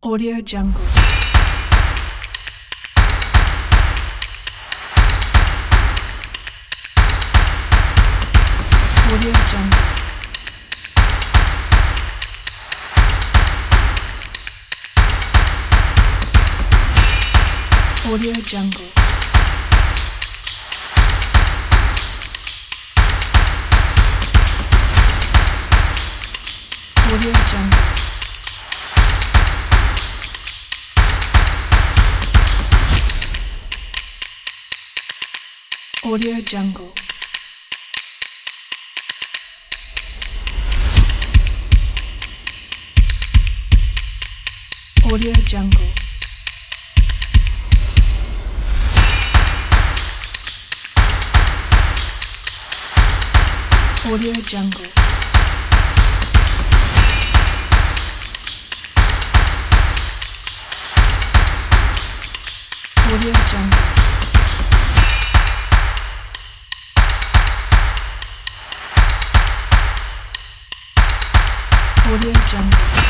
Audio Jungle. Audio Jungle. Audio Jungle. Audio Jungle. Audio Jungle. Audio Jungle. Audio Jungle. Audio Jungle. Audio Jungle.